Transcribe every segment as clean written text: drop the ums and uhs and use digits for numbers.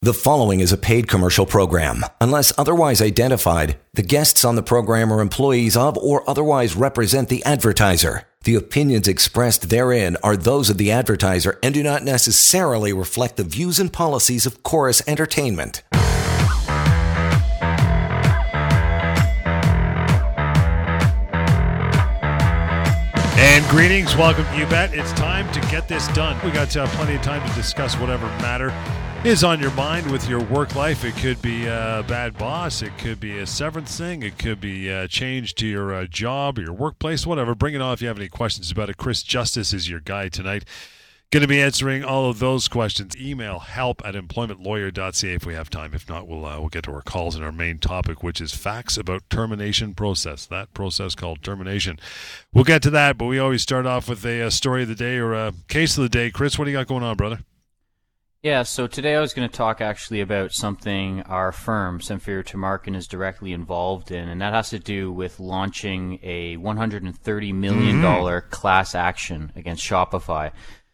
The following is a paid commercial program. Unless otherwise identified, the guests on the program are employees of or otherwise represent the advertiser. The opinions expressed therein are those of the advertiser and do not necessarily reflect the views and policies of Chorus Entertainment. And greetings, welcome to You Bet. It's time to get this done. We got plenty of time to discuss whatever matter is on your mind with your work life. It could be a bad boss, it could be a severance thing, it could be a change to your job or your workplace, whatever. Bring it on if you have any questions about it. Chris Justice is your guy tonight. Going to be answering all of those questions. Email help@employmentlawyer.ca if we have time. If not, we'll get to our calls and our main topic, which is facts about termination process. That process called termination. We'll get to that, but we always start off with a story of the day or a case of the day. Chris, what do you got going on, brother? Yeah, so today I was going to talk actually about something our firm, Semfir Tumarkin, is directly involved in, and that has to do with launching a $130 million class action against Shopify.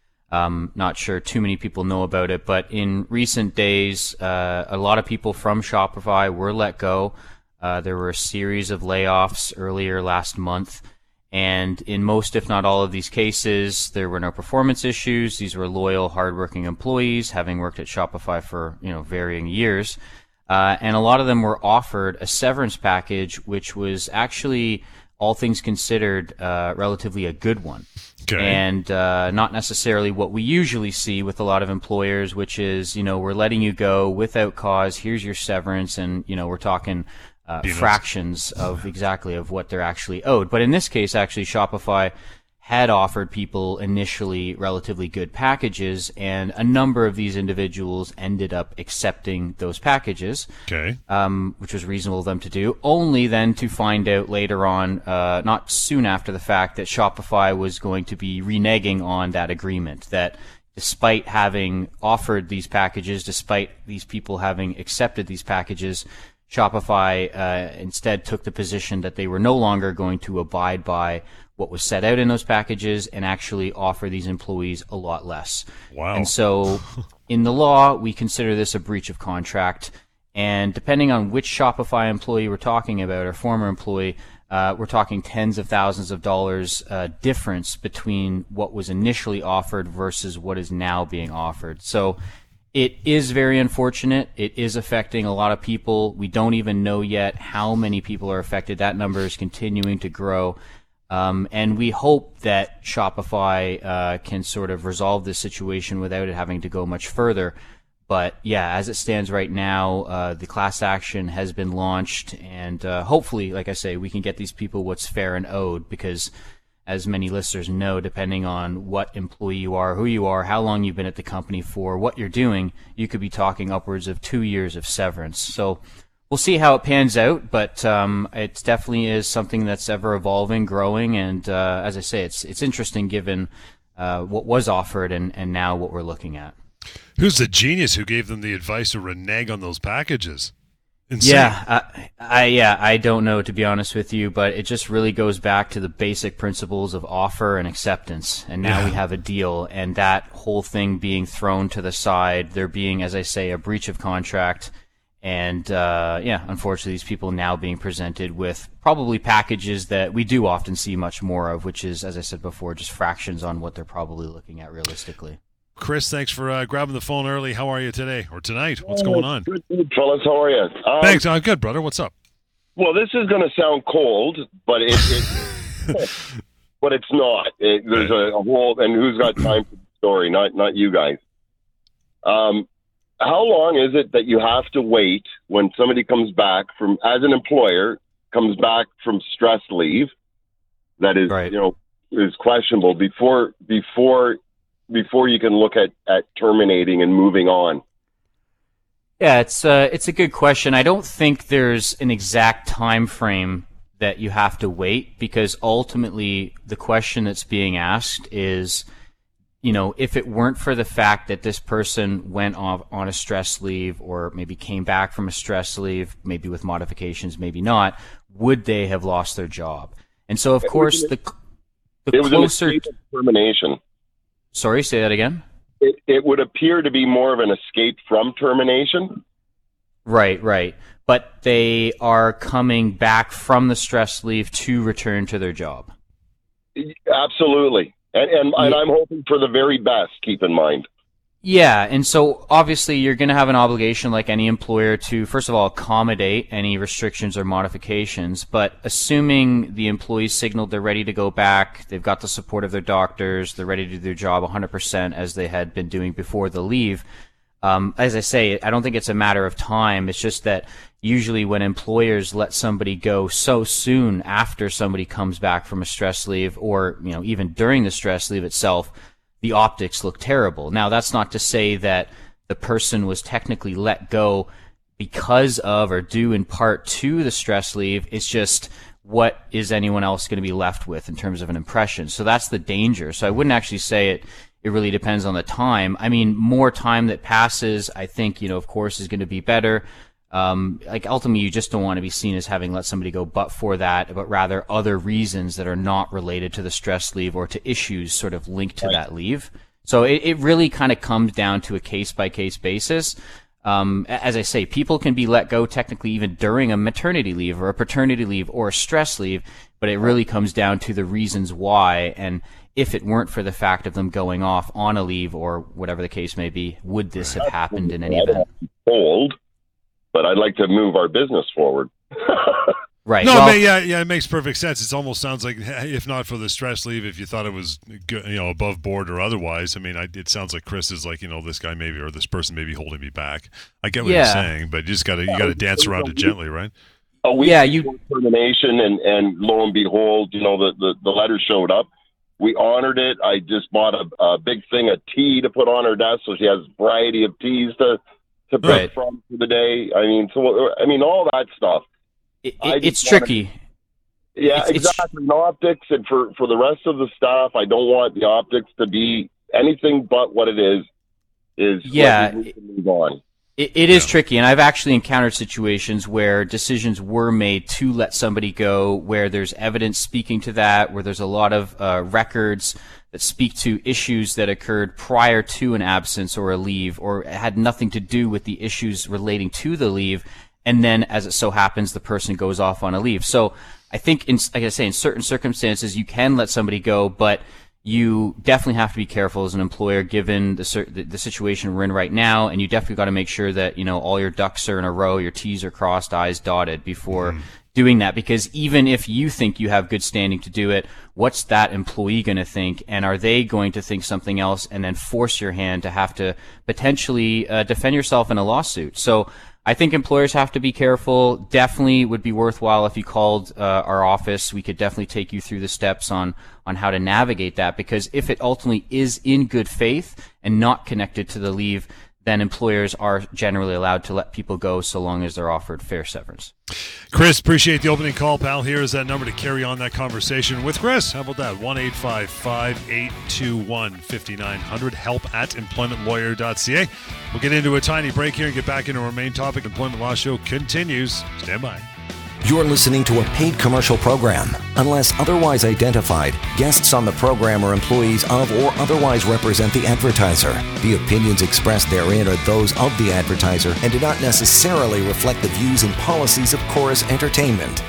Not sure too many people know about it, but in recent days, a lot of people from Shopify were let go. There were a series of layoffs earlier last month, and in most, if not all of these cases, there were no performance issues. These were loyal, hardworking employees, having worked at Shopify for varying years, and a lot of them were offered a severance package, which was actually, all things considered, relatively a good one. Okay. And not necessarily what we usually see with a lot of employers, which is, we're letting you go without cause, here's your severance, and, we're talking fractions of exactly of what they're actually owed. But in this case, actually, Shopify had offered people initially relatively good packages, and a number of these individuals ended up accepting those packages, Okay. Which was reasonable of them to do, only then to find out later on, not soon after the fact, that Shopify was going to be reneging on that agreement, that despite having offered these packages, despite these people having accepted these packages, Shopify instead took the position that they were no longer going to abide by what was set out in those packages and actually offer these employees a lot less. Wow. And so in the law, we consider this a breach of contract. And depending on which Shopify employee we're talking about, or former employee, we're talking tens of thousands of dollars difference between what was initially offered versus what is now being offered. So it is very unfortunate. It is affecting a lot of people. We don't even know yet how many people are affected. That number is continuing to grow. And we hope that Shopify can sort of resolve this situation without it having to go much further. But yeah, as it stands right now, the class action has been launched, and hopefully, like I say, we can get these people what's fair and owed, because as many listeners know, depending on what employee you are, who you are, how long you've been at the company for, what you're doing, you could be talking upwards of 2 years of severance. So we'll see how it pans out, but it definitely is something that's ever evolving, growing, and as I say, it's interesting given what was offered and now what we're looking at. Who's the genius who gave them the advice to renege on those packages? Insane. Yeah, I don't know, to be honest with you, but it just really goes back to the basic principles of offer and acceptance. And now we have a deal, and that whole thing being thrown to the side, there being, as I say, a breach of contract. And unfortunately, these people now being presented with probably packages that we do often see much more of, which is, as I said before, just fractions on what they're probably looking at realistically. Chris, thanks for grabbing the phone early. How are you today or tonight? What's going on? Good, fellas. How are you? Thanks. Good, brother. What's up? Well, this is going to sound cold, but but it's not. There's a whole, and who's got time for the story? Not you guys. How long is it that you have to wait when somebody comes back from, as an employer, comes back from stress leave that is, right, is questionable before you can look at terminating and moving on? Yeah, it's a good question. I don't think there's an exact time frame that you have to wait, because ultimately the question that's being asked is, if it weren't for the fact that this person went off on a stress leave or maybe came back from a stress leave, maybe with modifications, maybe not, would they have lost their job? And so, of course, the closer... termination. Sorry, say that again? it would appear to be more of an escape from termination. Right. But they are coming back from the stress leave to return to their job. Absolutely. And I'm hoping for the very best, keep in mind. Yeah, and so obviously you're going to have an obligation like any employer to, first of all, accommodate any restrictions or modifications, but assuming the employees signaled they're ready to go back, they've got the support of their doctors, they're ready to do their job 100% as they had been doing before the leave, as I say, I don't think it's a matter of time. It's just that usually when employers let somebody go so soon after somebody comes back from a stress leave, or even during the stress leave itself, the optics look terrible. Now, that's not to say that the person was technically let go because of or due in part to the stress leave. It's just, what is anyone else going to be left with in terms of an impression? So that's the danger. So I wouldn't actually say it really depends on the time. I mean, more time that passes, I think, of course, is going to be better. Ultimately, you just don't want to be seen as having let somebody go but for that, but rather other reasons that are not related to the stress leave or to issues sort of linked to that leave. So it really kind of comes down to a case-by-case basis. As I say, people can be let go technically even during a maternity leave or a paternity leave or a stress leave, but it really comes down to the reasons why. And if it weren't for the fact of them going off on a leave or whatever the case may be, would this have happened in any event? But I'd like to move our business forward. Right. No, it makes perfect sense. It almost sounds like, if not for the stress leave, if you thought it was, above board or otherwise. I mean, it sounds like Chris is like, this guy maybe, or this person may be holding me back. I get what you're saying, but you got to dance around it gently, right? A week before termination, and lo and behold, the letter showed up. We honored it. I just bought a big thing of tea to put on her desk, so she has a variety of teas to pick from for the day. I mean, all that stuff. It's tricky. Exactly. Optics, and for the rest of the staff, I don't want the optics to be anything but what it is. Move on. It is tricky, and I've actually encountered situations where decisions were made to let somebody go, where there's evidence speaking to that, where there's a lot of records that speak to issues that occurred prior to an absence or a leave, or had nothing to do with the issues relating to the leave, and then, as it so happens, the person goes off on a leave. So I think, like I say, in certain circumstances, you can let somebody go, but you definitely have to be careful as an employer, given the situation we're in right now, and you definitely got to make sure that all your ducks are in a row, your T's are crossed, I's dotted before doing that. Because even if you think you have good standing to do it, what's that employee going to think, and are they going to think something else and then force your hand to have to potentially defend yourself in a lawsuit? So I think employers have to be careful. Definitely would be worthwhile if you called our office. We could definitely take you through the steps on how to navigate that, because if it ultimately is in good faith and not connected to the leave, then employers are generally allowed to let people go so long as they're offered fair severance. Chris, appreciate the opening call, pal. Here is that number to carry on that conversation with Chris. How about that? 1-855-821-5900. help@employmentlawyer.ca. We'll get into a tiny break here and get back into our main topic. Employment Law Show continues. Stand by. You're listening to a paid commercial program. Unless otherwise identified, guests on the program are employees of or otherwise represent the advertiser. The opinions expressed therein are those of the advertiser and do not necessarily reflect the views and policies of Chorus Entertainment.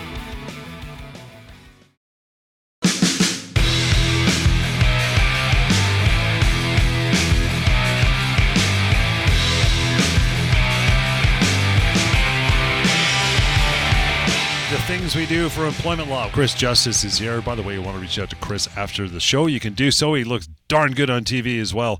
Things we do for employment law. Chris Justice is here. By the way, you want to reach out to Chris after the show, you can do so. He looks darn good on TV as well.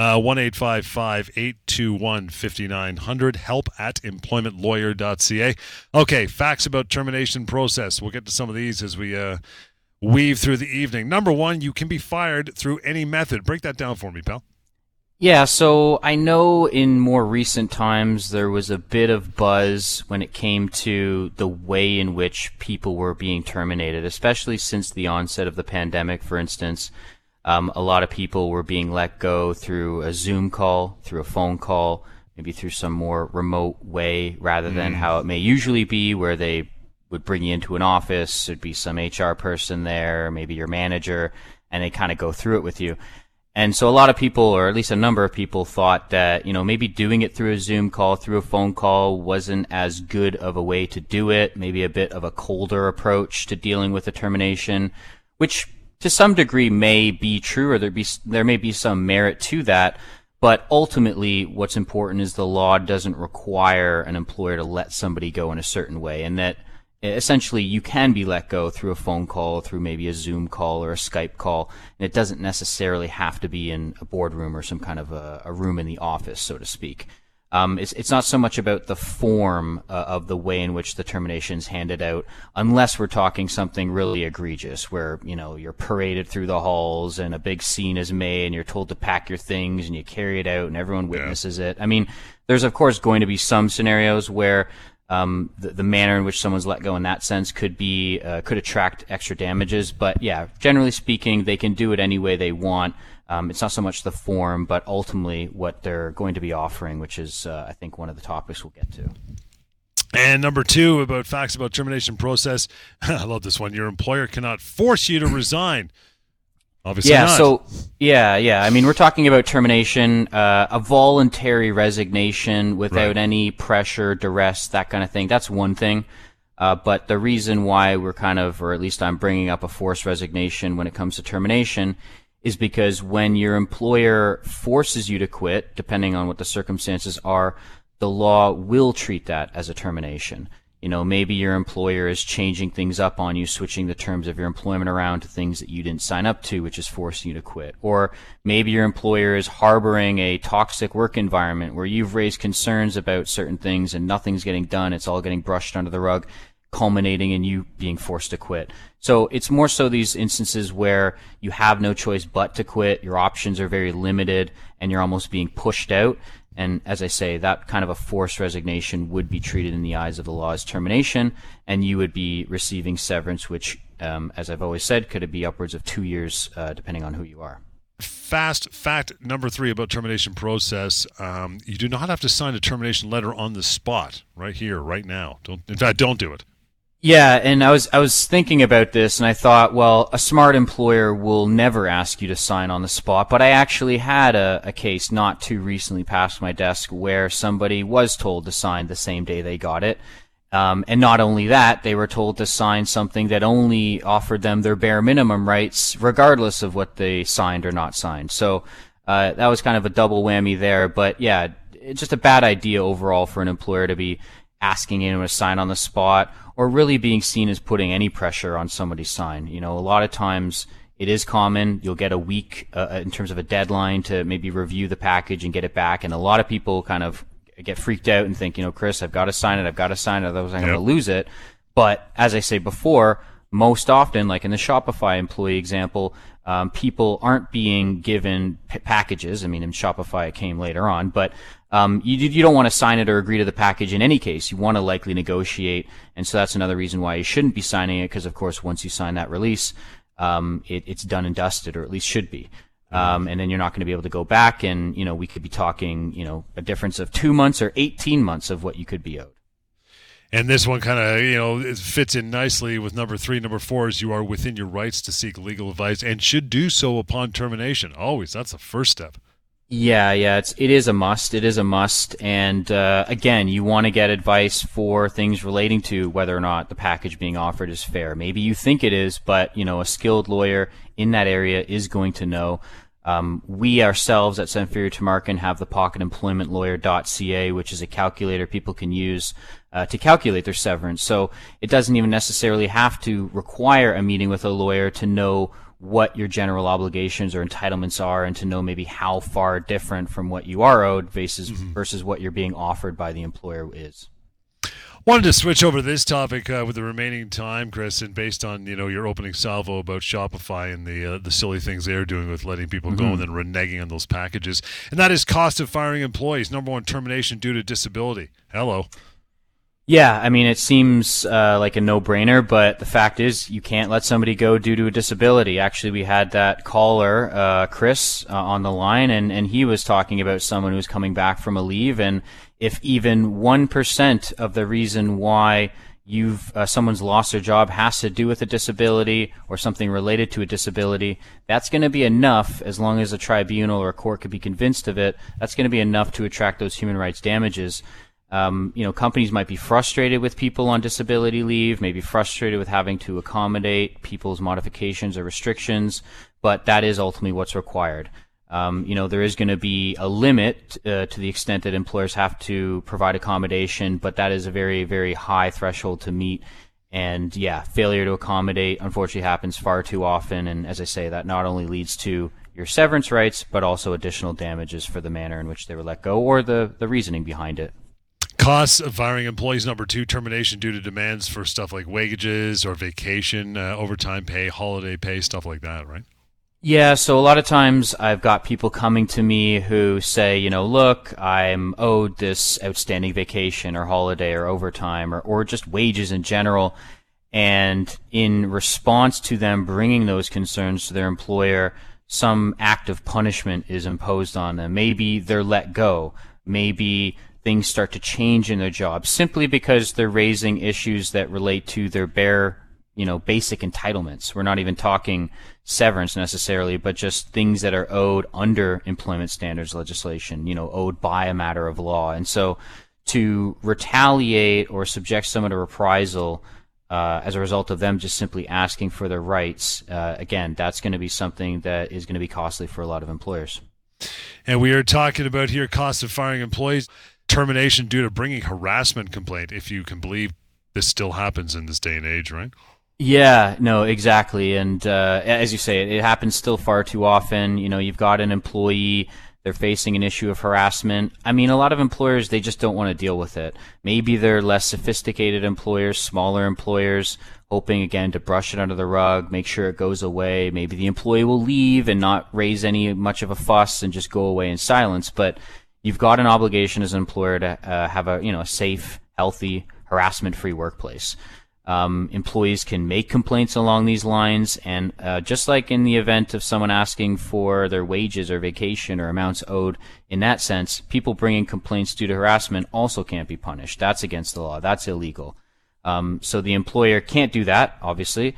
1-855-821-5900. help@employmentlawyer.ca. Okay, facts about termination process. We'll get to some of these as we weave through the evening. Number one, you can be fired through any method. Break that down for me, pal. Yeah, so I know in more recent times there was a bit of buzz when it came to the way in which people were being terminated, especially since the onset of the pandemic, for instance. A lot of people were being let go through a Zoom call, through a phone call, maybe through some more remote way rather than how it may usually be, where they would bring you into an office, there'd be some HR person there, maybe your manager, and they kind of go through it with you. And so a lot of people, or at least a number of people, thought that, maybe doing it through a Zoom call, through a phone call wasn't as good of a way to do it, maybe a bit of a colder approach to dealing with a termination, which to some degree may be true, or there may be some merit to that. But ultimately, what's important is the law doesn't require an employer to let somebody go in a certain way, and that essentially you can be let go through a phone call, through maybe a Zoom call or a Skype call, and it doesn't necessarily have to be in a boardroom or some kind of a room in the office, so to speak. It's not so much about the form of the way in which the termination is handed out, unless we're talking something really egregious, where you're paraded through the halls and a big scene is made, and you're told to pack your things, and you carry it out, and everyone witnesses it. I mean, there's of course going to be some scenarios where the manner in which someone's let go in that sense could attract extra damages, but yeah, generally speaking, they can do it any way they want. It's not so much the form, but ultimately what they're going to be offering, which is, I think, one of the topics we'll get to. And number 2, about facts about termination process. I love this one. Your employer cannot force you to resign. Obviously not. Yeah. I mean, we're talking about termination, a voluntary resignation without any pressure, duress, that kind of thing. That's one thing. But the reason why we're or at least I'm bringing up a forced resignation when it comes to termination is because when your employer forces you to quit, depending on what the circumstances are, the law will treat that as a termination. Maybe your employer is changing things up on you, switching the terms of your employment around to things that you didn't sign up to, which is forcing you to quit. Or maybe your employer is harboring a toxic work environment where you've raised concerns about certain things and nothing's getting done. It's all getting brushed under the rug, culminating in you being forced to quit. So it's more so these instances where you have no choice but to quit, your options are very limited, and you're almost being pushed out. And as I say, that kind of a forced resignation would be treated in the eyes of the law as termination, and you would be receiving severance, which, as I've always said, could be upwards of 2 years, depending on who you are. Fast fact number 3 about termination process. You do not have to sign a termination letter on the spot, right here, right now. Don't do it. Yeah, and I was thinking about this, and I thought, well, a smart employer will never ask you to sign on the spot, but I actually had a case not too recently past my desk where somebody was told to sign the same day they got it, and not only that, they were told to sign something that only offered them their bare minimum rights, regardless of what they signed or not signed. So that was kind of a double whammy there, but yeah, it's just a bad idea overall for an employer to be asking anyone to sign on the spot, or really being seen as putting any pressure on somebody's sign. A lot of times it is common. You'll get a week in terms of a deadline to maybe review the package and get it back. And a lot of people kind of get freaked out and think, Chris, I've got to sign it, otherwise I'm going to lose it. But as I say before, most often, like in the Shopify employee example, people aren't being given packages. I mean, in Shopify it came later on, but you don't want to sign it or agree to the package in any case. You want to likely negotiate, and so that's another reason why you shouldn't be signing it, because of course once you sign that release, it's done and dusted, or at least should be. And then you're not going to be able to go back, and we could be talking a difference of 2 months or 18 months of what you could be owed. And this one kind of, it fits in nicely with number 3. Number 4 is you are within your rights to seek legal advice and should do so upon termination. Always. That's the first step. Yeah, it is a must. It is a must. And again, you want to get advice for things relating to whether or not the package being offered is fair. Maybe you think it is, but a skilled lawyer in that area is going to know. We ourselves at Sanfilippo Tumarkin have the pocketemploymentlawyer.ca, which is a calculator people can use to calculate their severance. So it doesn't even necessarily have to require a meeting with a lawyer to know what your general obligations or entitlements are, and to know maybe how far different from what you are owed versus what you're being offered by the employer is. Wanted to switch over to this topic with the remaining time, Chris, and based on your opening salvo about Shopify and the silly things they're doing with letting people go and then reneging on those packages, and that is cost of firing employees. Number 1, termination due to disability. Hello. Yeah, I mean, it seems like a no-brainer, but the fact is you can't let somebody go due to a disability. Actually, we had that caller, Chris, on the line, and he was talking about someone who was coming back from a leave, and if even 1% of the reason why someone's lost their job has to do with a disability or something related to a disability, that's going to be enough, as long as a tribunal or a court could be convinced of it, that's going to be enough to attract those human rights damages. Companies might be frustrated with people on disability leave, maybe frustrated with having to accommodate people's modifications or restrictions, but that is ultimately what's required. There is going to be a limit to the extent that employers have to provide accommodation, but that is a very, very high threshold to meet. And yeah, failure to accommodate unfortunately happens far too often. And as I say, that not only leads to your severance rights, but also additional damages for the manner in which they were let go or the reasoning behind it. Costs of firing employees. Number 2, termination due to demands for stuff like wages or vacation, overtime pay, holiday pay, stuff like that, right? Yeah, so a lot of times I've got people coming to me who say, look, I'm owed this outstanding vacation or holiday or overtime or just wages in general. And in response to them bringing those concerns to their employer, some act of punishment is imposed on them. Maybe they're let go. Maybe things start to change in their job simply because they're raising issues that relate to their bare basic entitlements. We're not even talking severance necessarily, but just things that are owed under employment standards legislation, owed by a matter of law. And so to retaliate or subject someone to reprisal as a result of them just simply asking for their rights, again, that's going to be something that is going to be costly for a lot of employers. And we are talking about here costs of firing employees, termination due to bringing harassment complaint, if you can believe this still happens in this day and age, right? Yeah, no, exactly. And as you say, it happens still far too often. You've got an employee, they're facing an issue of harassment. I mean, a lot of employers, they just don't want to deal with it. Maybe they're less sophisticated employers, smaller employers, hoping, again, to brush it under the rug, make sure it goes away. Maybe the employee will leave and not raise any much of a fuss and just go away in silence. But you've got an obligation as an employer to have a safe, healthy, harassment-free workplace. Employees can make complaints along these lines, and just like in the event of someone asking for their wages or vacation or amounts owed, in that sense, people bringing complaints due to harassment also can't be punished. That's against the law. That's illegal. So the employer can't do that, obviously,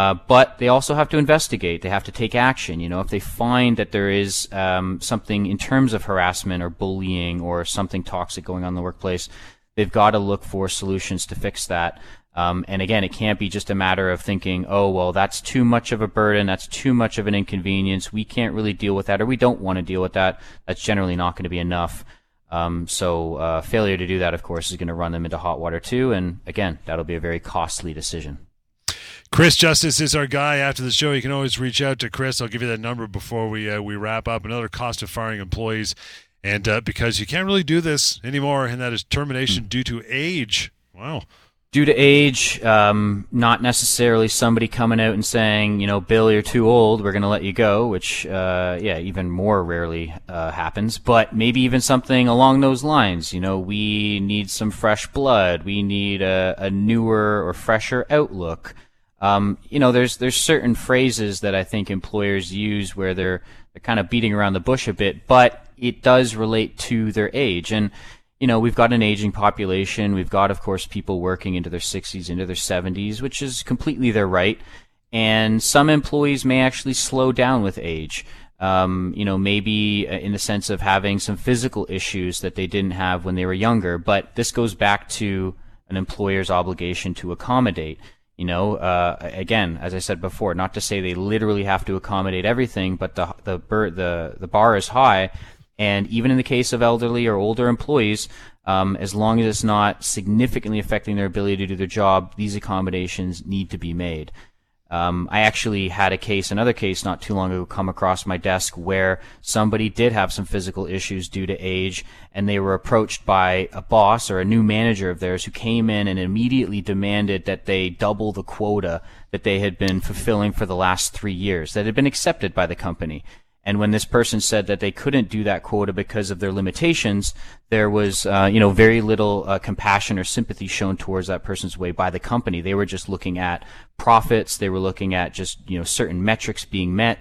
but they also have to investigate. They have to take action. If they find that there is something in terms of harassment or bullying or something toxic going on in the workplace, they've got to look for solutions to fix that. And again, it can't be just a matter of thinking, oh, well, that's too much of a burden, that's too much of an inconvenience, we can't really deal with that, or we don't want to deal with that. That's generally not going to be enough. So failure to do that, of course, is going to run them into hot water too, and again, that'll be a very costly decision. Chris Justice is our guy. After the show, you can always reach out to Chris. I'll give you that number before we wrap up. Another cost of firing employees, and because you can't really do this anymore, and that is termination due to age. Wow. Due to age, not necessarily somebody coming out and saying, Bill, you're too old, we're going to let you go, which, even more rarely happens. But maybe even something along those lines. We need some fresh blood. We need a newer or fresher outlook. There's certain phrases that I think employers use where they're kind of beating around the bush a bit, but it does relate to their age. And we've got an aging population. We've got, of course, people working into their 60s, into their 70s, which is completely their right. And some employees may actually slow down with age. Maybe in the sense of having some physical issues that they didn't have when they were younger. But this goes back to an employer's obligation to accommodate. Again, as I said before, not to say they literally have to accommodate everything, but the bar is high. And even in the case of elderly or older employees, as long as it's not significantly affecting their ability to do their job, these accommodations need to be made. I actually had another case not too long ago come across my desk where somebody did have some physical issues due to age, and they were approached by a boss or a new manager of theirs who came in and immediately demanded that they double the quota that they had been fulfilling for the last 3 years, that had been accepted by the company. And when this person said that they couldn't do that quota because of their limitations, there was, very little compassion or sympathy shown towards that person's way by the company. They were just looking at profits. They were looking at just, certain metrics being met.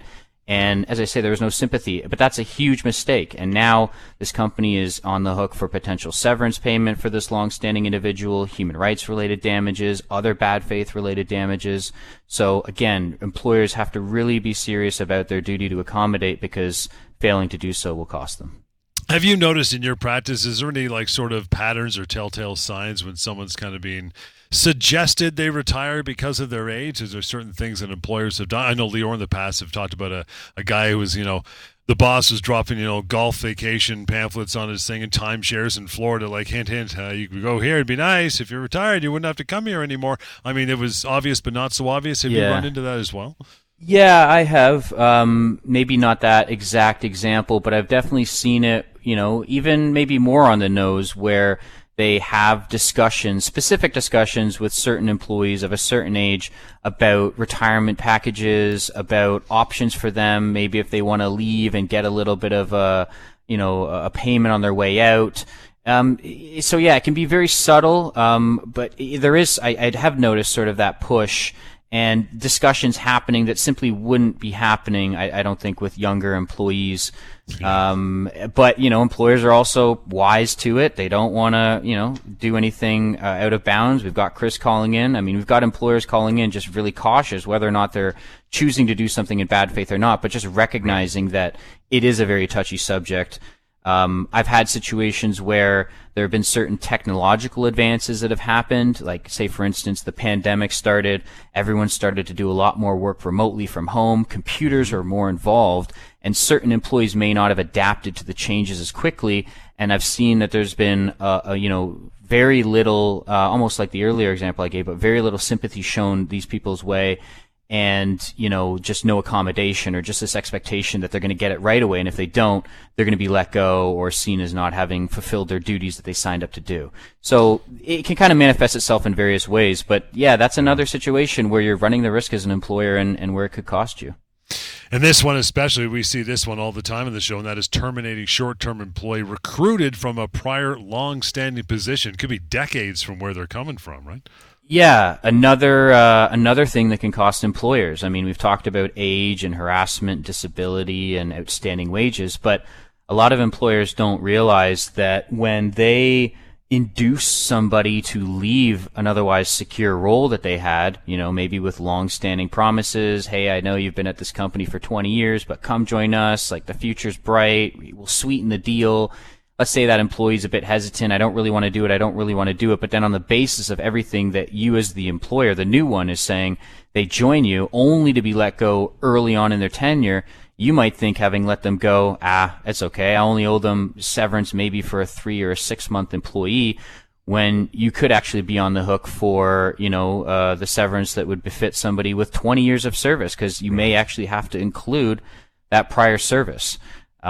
And as I say, there was no sympathy, but that's a huge mistake. And now this company is on the hook for potential severance payment for this long-standing individual, human rights-related damages, other bad faith-related damages. So again, employers have to really be serious about their duty to accommodate, because failing to do so will cost them. Have you noticed in your practice, is there any like sort of patterns or telltale signs when someone's kind of being suggested they retire because of their age? Is there certain things that employers have done? I know Lior in the past have talked about a guy who was, the boss was dropping, golf vacation pamphlets on his thing and timeshares in Florida, like hint, hint, you could go here, it'd be nice. If you're retired, you wouldn't have to come here anymore. I mean, it was obvious, but not so obvious. Have you run into that as well? Yeah, I have. Maybe not that exact example, but I've definitely seen it, even maybe more on the nose, where they have discussions, specific discussions with certain employees of a certain age about retirement packages, about options for them, maybe if they want to leave and get a little bit of a payment on their way out. So yeah, it can be very subtle, but there is, I have noticed sort of that push and discussions happening that simply wouldn't be happening, I don't think, with younger employees. But, employers are also wise to it. They don't want to, do anything out of bounds. We've got Chris calling in. I mean, we've got employers calling in just really cautious whether or not they're choosing to do something in bad faith or not, but just recognizing that it is a very touchy subject. I've had situations where there have been certain technological advances that have happened, like, say, for instance, the pandemic started, everyone started to do a lot more work remotely from home, computers are more involved, and certain employees may not have adapted to the changes as quickly, and I've seen that there's been, very little, almost like the earlier example I gave, but very little sympathy shown these people's way, and, just no accommodation, or just this expectation that they're going to get it right away, and if they don't, they're going to be let go or seen as not having fulfilled their duties that they signed up to do. So it can kind of manifest itself in various ways, but yeah, that's another situation where you're running the risk as an employer and where it could cost you. And this one especially, we see this one all the time in the show, and that is terminating short-term employee recruited from a prior long-standing position. Could be decades from where they're coming from, right? Yeah, another thing that can cost employers. I mean, we've talked about age and harassment, disability, and outstanding wages, but a lot of employers don't realize that when they induce somebody to leave an otherwise secure role that they had, maybe with long-standing promises, hey, I know you've been at this company for 20 years, but come join us, like the future's bright, we'll sweeten the deal. Let's say that employee's a bit hesitant, I don't really want to do it, but then on the basis of everything that you as the employer, the new one, is saying, they join you only to be let go early on in their tenure, you might think, having let them go, it's okay, I only owe them severance maybe for a 3 or a 6 month employee, when you could actually be on the hook for, the severance that would befit somebody with 20 years of service, because you may actually have to include that prior service.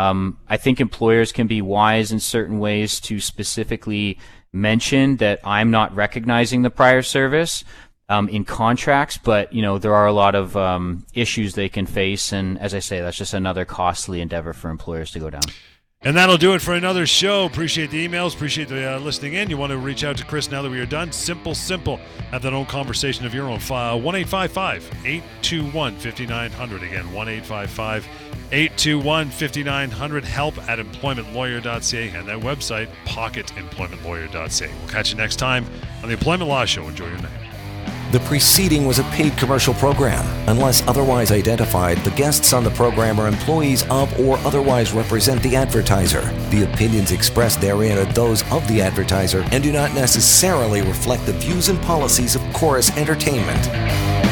I think employers can be wise in certain ways to specifically mention that I'm not recognizing the prior service in contracts, but there are a lot of issues they can face, and as I say, that's just another costly endeavor for employers to go down. And that'll do it for another show. Appreciate the emails. Appreciate the listening in. You want to reach out to Chris now that we are done? Simple. Have that own conversation of your own. 1-855-821-5900. Again, 1-855-821-5900. help@employmentlawyer.ca. And that website, pocketemploymentlawyer.ca. We'll catch you next time on the Employment Law Show. Enjoy your night. The preceding was a paid commercial program. Unless otherwise identified, the guests on the program are employees of or otherwise represent the advertiser. The opinions expressed therein are those of the advertiser and do not necessarily reflect the views and policies of Chorus Entertainment.